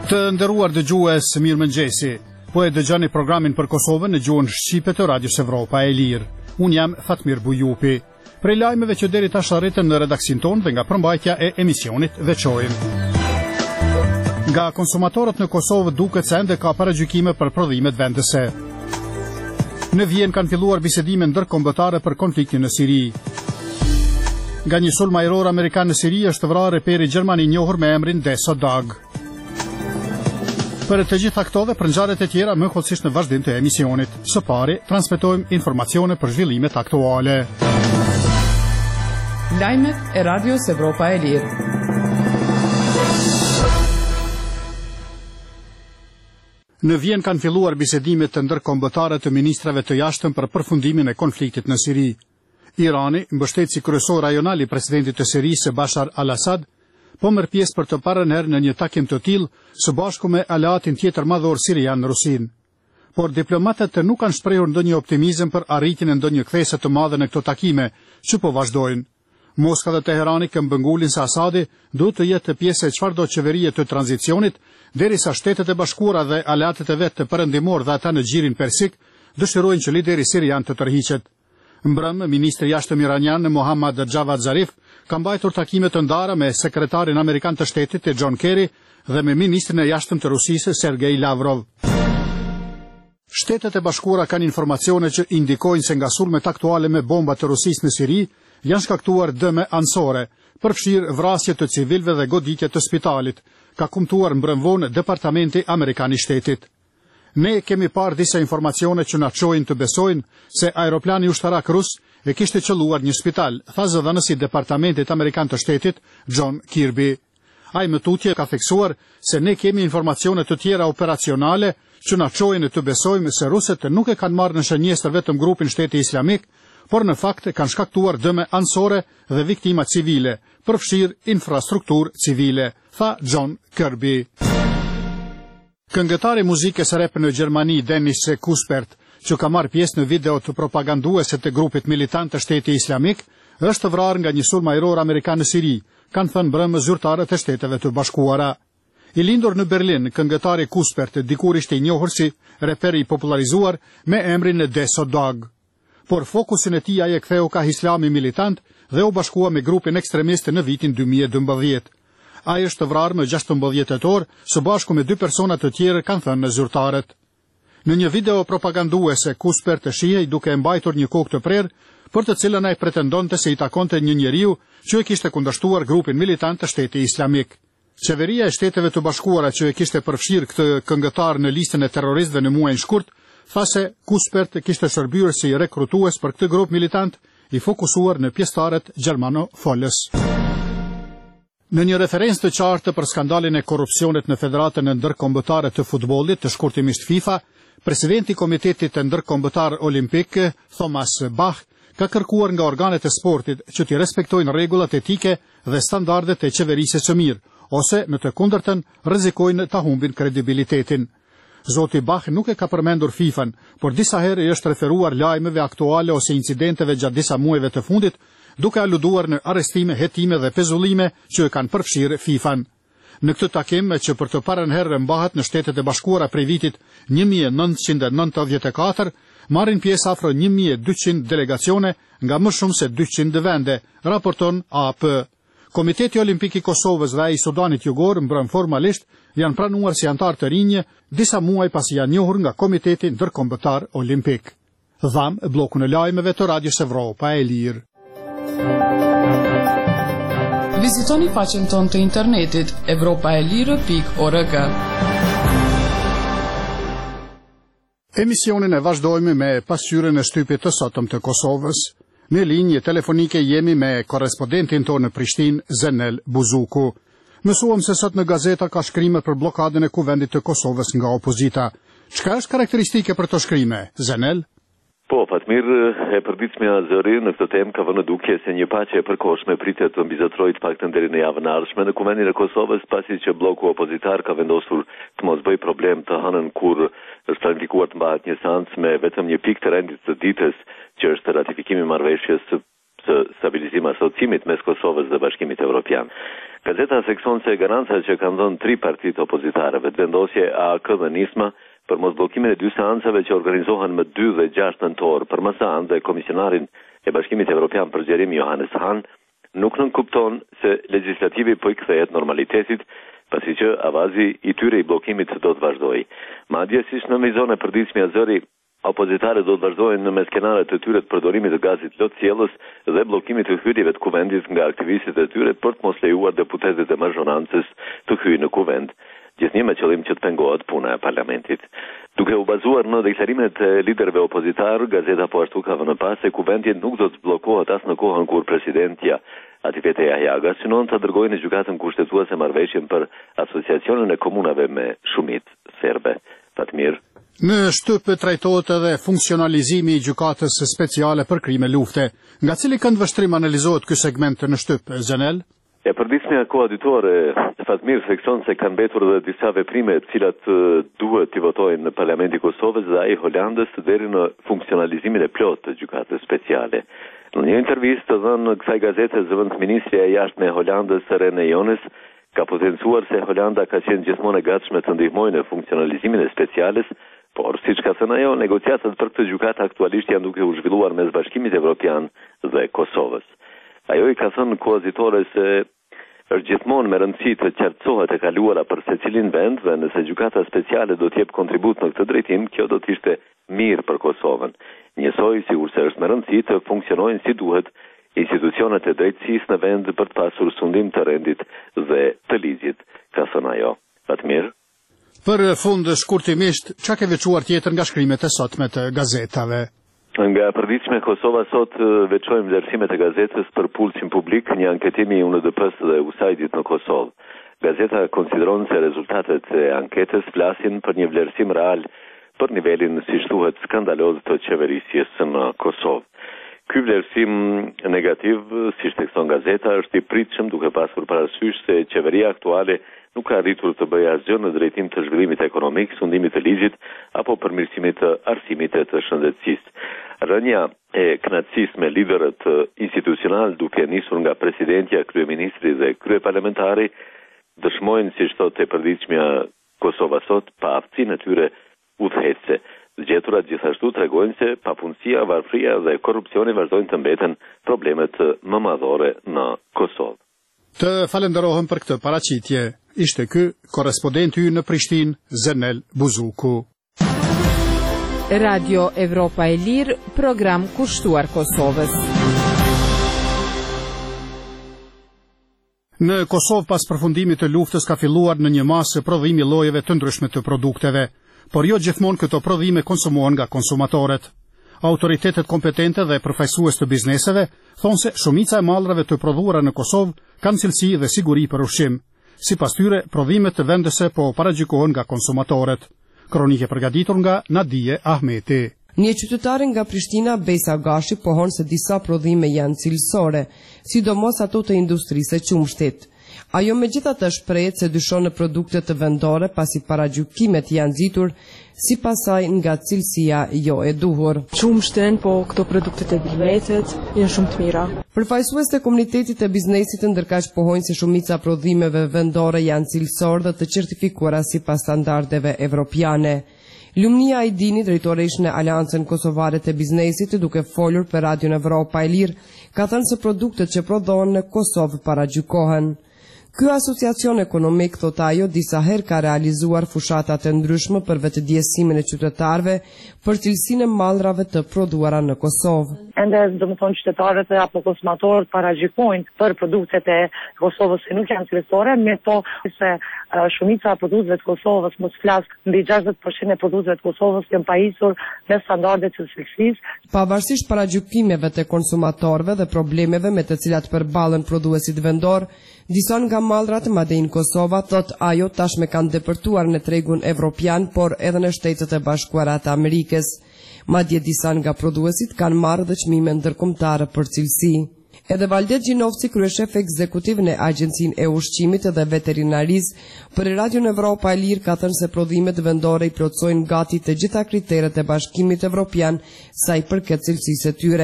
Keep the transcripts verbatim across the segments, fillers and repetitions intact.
Të nderuar dëgjues, mirëmëngjesi. Po e dëgjoni programin për Kosovën në gjuhën shqipe të Radios Evropa e Lirë. Unë jam Fatmir Bujupi. Prej lajmeve që deri tash arritën në redaksin tonë dhe nga përmbajtja e emisionit veçojmë. Nga konsumatorët në Kosovë duket se ende ka paragjykime për prodhimet vendese. Në Vjenë kanë filluar bisedime ndërkombëtare për konfliktin në Siri. Nga një sulm ajror amerikan në Siri është vrarë reperi gjerman i njohur me emrin Deso Dag. Për të gjitha këto dhe për ngjarjet e tjera më hollësisht në vazhdim të emisionit. Së pari, transmetojmë informacione për zhvillimet aktuale. Lajmet e Radios Evropa e Lirë. Në Vjenë kanë filluar bisedimet të ndërkombëtare të ministrave të jashtëm për përfundimin e konfliktit në Siri. Irani, mbështetësi kryesor rajonal i presidentit të Sirisë Bashar al-Assad, po merr pjesë për të parën herë në një takim të tillë së bashku me aleatin tjetër madhor sirian Rusin. Por diplomatët nuk kanë shprehur ndonjë optimizëm për arritjen e ndonjë kthese të madhe në këto takime, që po vazhdojnë. Moska dhe Teherani këmbëngulin se Asadi duhet të jetë pjesë e çfarëdo qeverie të tranzicionit, derisa Shtetet e Bashkuara dhe aleatët e vet të perëndimor dhe ata në gjirin persik dëshirojnë që lideri sirian të tërhiqet. Mbrëmë, ministri i jashtëm iranian Mohammad Javad Zarif ka mbajtur takime të ndara me sekretarin amerikan të shtetit e John Kerry dhe me ministrin e jashtëm të Rusisë Sergej Lavrov. Shtetet e Bashkuara kanë informacione që indikojnë se nga sulmet aktuale me bomba të Rusisë në Siri janë shkaktuar dëme anësore, përfshirë vrasje të civilëve dhe goditje të spitalit, ka kumtuar mbrëmvonë Departamenti Amerikan i Shtetit. Ne kemi parë disa informacione që na çojnë të besojnë se aeroplani ushtarak rus e kishte qelluar një spital, tha zëdhënësi i Departamentit Amerikan të Shtetit, John Kirby. Ai më tutje ka theksuar se ne kemi informacione të tjera operacionale që na çojnë të besojmë se rusët nuk e kanë marrë në shënjestër vetëm grupin Shteti Islamik, por në fakt kanë shkaktuar dëme anësore dhe viktima civile, përfshirë infrastrukturë civile, tha John Kirby. Këngëtari muzikës rap në Gjermani Dennis Kuspert, që ka marrë pjesë në video të propaganduese të grupit militant të Shteti Islamik, është vrarë nga një sulm ajror amerikan në Siri, kanë thënë mbrëmë zyrtarët e Shteteve të Bashkuara. I lindur në Berlin, këngëtari Kuspert dikur ishte i njohur si reper i popularizuar me emrin Deso Dag. Por fokusin e tij ai e ktheu ka islami militant dhe u bashkua me grupin ekstremist në vitin dy mijë e dymbëdhjetë. Ai është vrarë më gjashtëmbëdhjetë tetor, së bashku me dy persona të tjerë, kanë thënë në zyrtarët. Në një video propaganduese, Kuspert të shihej duke mbajtur një kokë të prerë, për të cilën ai pretendonte se i takonte një njeriu që e kishte kundërshtuar grupin militant të Shtetit Islamik. Qeveria e Shteteve të Bashkuara që e kishte përfshirë këtë këngëtar në listën e terroristëve në muajin shkurt, tha se Kuspert kishte shërbyer si rekrutues për këtë grup militant i fokusuar në pjesëtarët gjermano-folës. Në një referencë të qartë për skandalin e korrupsionit në Federatën e Ndërkombëtare të Futbollit, të shkurtimisht FIFA, presidenti i Komitetit të Ndërkombëtar Olimpik, Thomas Bach, ka kërkuar nga organet e sportit që t'i respektojnë rregullat etike dhe standardet e qeverisjes së mirë, ose në të kundërtën rrezikojnë ta humbin kredibilitetin. Zoti Bach nuk e ka përmendur FIFA-n, por disa herë i është referuar lajmeve aktuale ose incidenteve gjatë disa muajve të fundit, duke aluduar në arrestime, hetime dhe pezullime që e kanë përfshirë FIFA-n. Në këtë takim, që për të parën herë mbahet në Shtetet e Bashkuara prej vitit një mijë e nëntëqind e nëntëdhjetë e katër, marrin pjesë afro një mijë e dyqind delegacione nga më shumë se dyqind vende, raporton A P. Komiteti Olimpik i Kosovës dhe ai i Sudanit Jugor, mbrëm formalisht, janë pranuar si antar të rinj disa muaj pasi janë njohur nga Komiteti Ndërkombëtar Olimpik. Dham bllokun e lajmeve të Radios Evropa e Lirë. Vizitoni faqen tonë të internetit evropaelire pikë org. Emisionin e vazhdojmë me pasqyrën e shtypit të sotëm të Kosovës. Në linjë telefonike jemi me korrespondentin tonë në Prishtinë, Zenel Buzuku. Mësuam se sot në gazeta ka shkrime për blokadën e kuvendit të Kosovës nga opozita. Çka është karakteristike për të shkrime, Zenel? Po, Fatmir, e përditshmja zëri në këtë temë ka vënë duke se një paqe e përkohshme pritet të mbizotrojë të paktën deri në javën e ardhshme në kuvendin e Kosovës, pasi që bloku opozitar ka vendosur të mos bëjë problem të hënën kur është planifikua të mbahet një seancë me vetëm një pikë të rendit të ditës, që është ratifikimi i marrëveshjes të stabilizim asociimit mes Kosovës dhe Bashkimit Evropian. Gazeta thekson se garancat që kanë dhënë tri partitë opozitareve të vendosje A K dhe Nisma për mosbllokimin e dy seancave që organizohen më dy dhe gjashtë nëntor për Masan dhe komisionarin e Bashkimit Evropian për zgjerim Johannes Hahn nuk nënkupton se legislativi po i kthehet normalitetit, pasi që avazi i tyre i bllokimit do të vazhdojë. Madje siç nënvizon e përditshmja zëri, opozitarët do të vazhdojnë në meskenaret të tyre të përdorimit të gazit lot sjellës dhe bllokimit të hyrjeve të kuvendit nga aktivistët e tyre për të mos lejuar deputetët e mazhorancës të hyjnë në kuvend, gjithnjë me qëllim që të pengohet puna e parlamentit. Duke u bazuar në deklarimet e liderëve opozitar, gazeta po ashtu ka vënë pas se kuvendi nuk do të bllokohet as në kohën kur presidentja Atifete Jahjaga synon të dërgojë në gjykatën kushtetuese marrëveshjen për asociacionin e komunave me shumicë serbe. Fatmir. Në shtyp trajtohet edhe funksionalizimi i gjykatës speciale për krime lufte. Nga cili këndvështrim analizohet ky segment në shtyp, Zenel? E përditshmja koaditore Fatmir thekson se kanë mbetur edhe disa veprime të cilat duhet t'i votojnë në Parlamentin e Kosovës dhe ai Holandës deri në funksionalizimin e plotë të gjykatës speciale. Në një intervistë të dhënë kësaj gazete, zëvendësministrja e jashtme e Holandës, Rene Jones, ka potencuar se Holanda ka qenë gjithmonë e gatshme të ndihmojë në funksionalizimin e speciales, por siç ka thënë ajo, negociatat për këtë gjykatë aktualisht janë duke u zhvilluar mes Bashkimit Evropian dhe Kosovës. Ajo i ka thënë koazitore se është gjithmonë me rëndësi të qartësohet e kaluara për secilin vend dhe nëse gjykata speciale do të jep kontribut në këtë drejtim, kjo do të ishte mirë për Kosovën. Njësoj sigurse është me rëndësi të funksionojnë si duhet institucionet e drejtësisë në vend për të pasur sundim të rendit dhe të ligjit, ka thënë ajo. Fatmir. Për fund shkurtimisht, çka ke veçuar tjetër nga shkrimet e sotme të gazetave? Nga përditshme Kosova sot veçojmë vlerësimet e gazetës për pulsin publik, një anketimi i U N D P-s dhe U S A I D-it në Kosovë. Gazeta konsideron se rezultatet e anketës flasin për një vlerësim real për nivelin, si thuhet, skandaloz të qeverisjes në Kosovë. Ky vlerësim negativ, si thekson gazeta, është i pritshëm duke pasur parasysh se qeveria aktuale nuk ka arritur të bëjë asgjë në drejtim të zhvillimit ekonomik, sundimit të ligjit apo përmirësimit të arsimit e të shëndetësisë. Rënja e kënaqësisë me liderët institucional duke nisur nga presidentja, kryeministri dhe kryeparlamentari dëshmojnë, siç thotë e përditshmja Kosova sot, pa aftësinë e tyre udhëhecse. Gjeturat gjithashtu tregojnë se papunësia, varfëria dhe korrupsioni vazhdojnë të mbeten problemet më madhore në Kosovë. Të falenderohem për këtë paraqitje. Ishte ky korrespondenti ynë në Prishtinë, Zenel Buzuku. Radio Evropa e Lirë, program kushtuar Kosovës. Në Kosovë pas përfundimit të luftës ka filluar në një masë prodhimi llojeve të ndryshme të produkteve, por jo gjithmonë këto prodhime konsumohen nga konsumatorët. Autoritetet kompetente dhe përfaqësues të bizneseve thonë se shumica e mallrave të prodhuara në Kosovë kanë cilësi dhe siguri për ushqim. Sipas tyre, prodhimet të vendese po paragjykohen nga konsumatorët. Kronike përgatitur nga Nadije Ahmeti. Një qytetare nga Prishtina, Besa Gashi, pohon se disa prodhime janë cilësore, sidomos ato të industrisë së qumshtit. Ajo megjithatë shprehet se dyshon në produktet të vendore pasi paragjykimet janë nxitur sipas saj nga cilësia jo e duhur. Qumshtin, po këto produktet e billetet janë shumë të mira. Përfaqësues të komunitetit të biznesit ndërkaq pohojnë se shumica prodhimeve vendore janë cilësore dhe të certifikuara sipas standardeve evropiane. Lumnia Ajdini, drejtore ish në Aleancën Kosovare të Biznesit, duke folur për Radion Evropa e Lirë, ka thënë se produktet që prodhohen në Kosovë paragjykohen. Ky asociacion ekonomik, thot ajo, disa herë ka realizuar fushata të ndryshme për vetëdijesimin e qytetarëve për cilësinë e mallrave të prodhuara në Kosovë. Ende, domethënë, qytetarët apo konsumatorët paragjykojnë për produktet e Kosovës që nuk janë cilësore, me to se uh, shumica e produkteve të Kosovës, mos flas, mbi gjashtëdhjetë përqind e produkteve të Kosovës janë pajisur me standarde të cilësisë. Pavarësisht paragjykimeve të konsumatorëve dhe problemeve me të cilat përballen prodhuesit vendor, disa nga mallrat madje në Kosova, thot ajo, tashme kanë depërtuar në tregun evropian, por edhe në Shtetet e Bashkuara të Amerikës. Madje disa nga prodhuesit kanë marrë dhe çmime ndërkombëtare për cilësi. Edhe Valdet Gjinovci, kryeshef ekzekutiv në Agjencinë e Ushqimit dhe Veterinarisë, për Radion Evropa e Lirë ka thënë se prodhimet vendore i plotësojnë gati të gjitha kriteret e Bashkimit Evropian sa i përket cilësisë së tyre.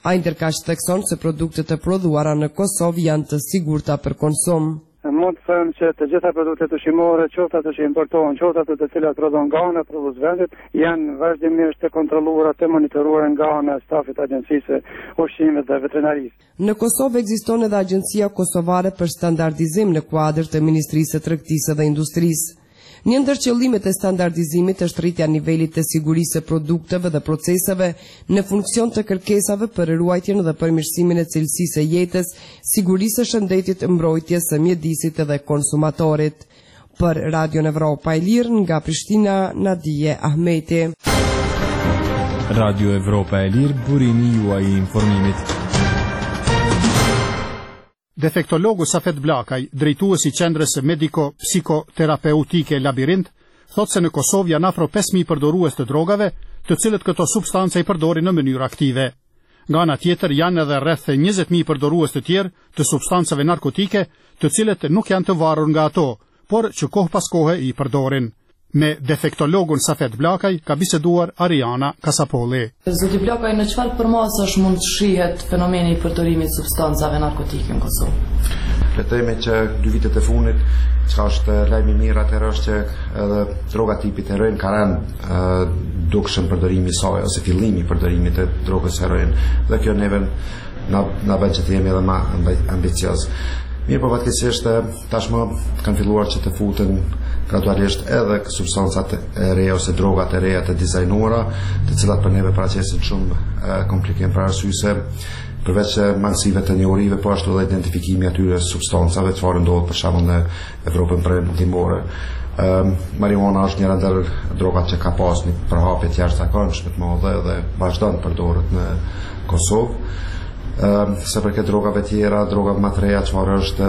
Ai ndërkaq thekson se produktet e prodhuara në Kosovë janë të sigurta për konsum. Mund të them që të gjitha produktet ushqimore, qoftë ato që importohen, qoftë ato të cilat prodhon nga ana e prodhuesvendit, janë vazhdimisht të kontrolluara, të monitoruara nga ana e stafit të Agjencisë së Ushqimit dhe Veterinarisë. Në Kosovë ekziston edhe Agjencia Kosovare për Standardizim në kuadër të Ministrisë së Tregtisë dhe Industrisë. Një ndër qëllimet e standardizimit është rritja e nivelit të sigurisë së produkteve dhe proceseve në funksion të kërkesave për ruajtjen dhe përmirësimin e cilësisë së jetës, sigurisë së shëndetit, mbrojtjes së mjedisit dhe konsumatorit. Për Radio Evropa e Lirë nga Prishtina, Nadije Ahmeti. Radio Evropa e Lirë, burimi juaj i informimit. Defektologu Safet Blakaj, drejtuesi i qendrës mediko-psikoterapeutike Labirint, thotë se në Kosovë janë afro pesë mijë përdorues të drogave, të cilët këto substance i përdorin në mënyrë aktive. Nga ana tjetër janë edhe rreth njëzet mijë përdorues të tjerë të substancave narkotike, të cilët nuk janë të varur nga ato, por që kohë pas kohe i përdorin. Me defektologun Safet Blakaj ka biseduar Ariana Kasapolli. Zoti Blakaj, në çfarë përmasash mund të shihet fenomeni i përdorimit substancave narkotike në Kosovë? Letemi që dy vitet e fundit, që është lajmi mirë atëherë është që edhe droga tipit heroin ka rënë dukshëm përdorimi i saj ose fillimi i përdorimit të drogës heroin. Dhe kjo neve na na bën që të jemi edhe më ambicioz. Mirë, po fatkeqësisht tashmë kanë filluar që të futen gradualisht edhe substancat e reja ose drogat e reja të dizajnuara, të cilat për neve paraqisin shumë komplikim për arsye se përveç mangësive të njohurive, po ashtu edhe identifikimi atyre substancave çfarë ndodhet për shembull në Evropën perëndimore. Um, marijuana është njëra ndër drogat që ka pas një përhapje të jashtëzakonshme të madhe dhe vazhdon të përdoret në Kosovë. Uh, se përket drogave tjera, droga më të reja çfarë është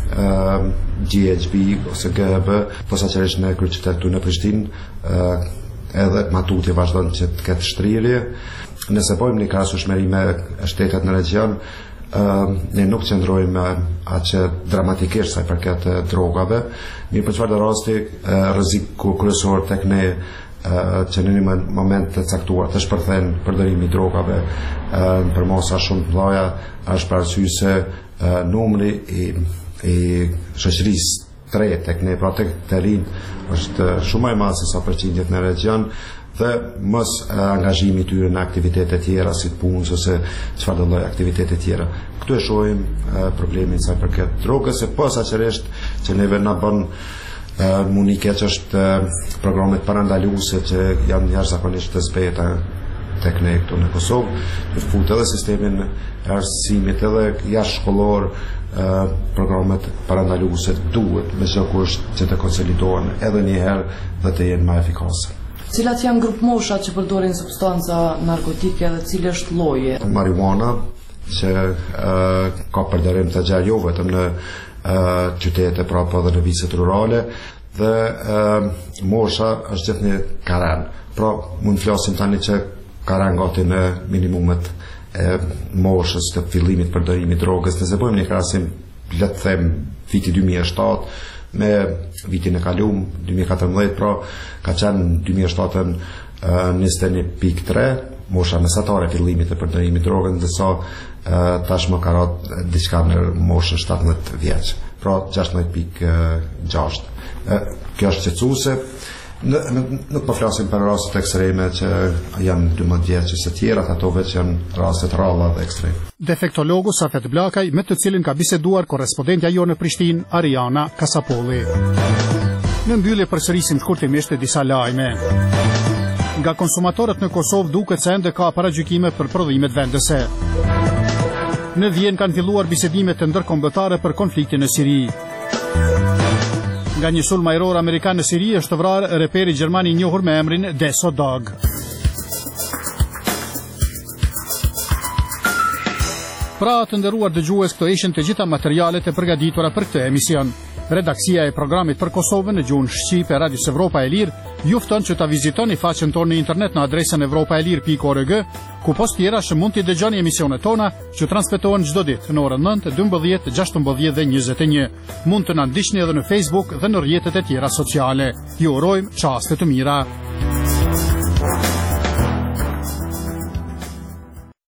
uh, G H B ose G H B, posaçërisht në kryeqytet në Prishtinë, uh, edhe matutje vazhdon që të ketë shtrirje. Nëse bëjmë një krahasueshmëri me shtetet në regjion, uh, ne nuk qëndrojmë aq dramatikisht sa i përket drogave, mirë për çfarë rasti uh, rreziku kryesor tek ne Uh, që në një moment të caktuar të shpërthen përdorimi i drogave uh, për mosa shumë të mëdha është për arsye se uh, numri i, i shoqërisë të re tek ne, pra tek të rinj është shumë më i madh se sa përqindjet në regjion dhe mos uh, angazhimi i tyre në aktivitete tjera si punës ose çfarëdo lloj aktivitete tjera. Këtu e shohim uh, problemin sa përket drogës, e posaçërisht që neve na bën Uh, muni keq është uh, programet parandaluese që janë jashtëzakonisht të zbeta tek ne këtu në Kosovë, të futë edhe sistemin e arsimit edhe jashtë-shkollor, uh, programet parandaluese duhet me çdo kusht që të konsolidohen edhe një herë dhe të jenë më efikase. Cilat janë grup mosha që përdorin substanca narkotike dhe cili është lloji? Marijuana, që uh, ka përdorim të gjerë jo vetëm në Uh, qytete, pra po dhe në viset rurale dhe uh, mosha është gjithë një karen, pra mund flasim tani që karen gati në minimumet e moshës të fillimit përdorimit drogës. Nëse bëjmë një krahasim, le të them viti dy mijë e shtatë me vitin e kalum dy mijë e katërmbëdhjetë, pra ka qenë dy mijë e shtatën uh, njëzet e një pikë tre mosha mesatare fillimit të përdorimit drogës, ndërsa uh, tashmë ka rënë diçka në moshën shtatëmbëdhjetë vjeç, pra gjashtëmbëdhjetë pikë gjashtë. Uh, kjo është qetësuese. Nuk po flasim për raste ekstreme që janë dymbëdhjetë vjeç ose të tjera, ato vetë janë raste të rralla dhe ekstreme. Defektologu Safet Blakaj, me të cilin ka biseduar korrespondentja jonë në Prishtinë, Ariana Kasapolli. Në mbyllje përsërisim shkurtimisht disa lajme. Nga konsumatorët në Kosovë duket se ende ka paragjykime për prodhimet vendese. Në Vjenë kanë filluar bisedimet të ndërkombëtare për konfliktin në Siri. Nga një sulm ajror amerikan në Siri është vrarë reperi gjerman i njohur me emrin Deso Dog. Pra të nderuar dëgjues, këto ishin të gjitha materialet e përgatitura për këtë emision. Redaksia e programit për Kosovën në gjuhën shqip e Radios Evropa e Lirë ju fton që ta vizitoni faqen tonë në internet në adresën evropaelir pikë org, ku post tjera që mund t'i dëgjoni emisionet tona që transmetohen çdo ditë në orën nëntë, dymbëdhjetë, gjashtëmbëdhjetë dhe njëzet e një. Mund të na ndiqni edhe në Facebook dhe në rrjetet e tjera sociale. Ju urojmë çaste të mira.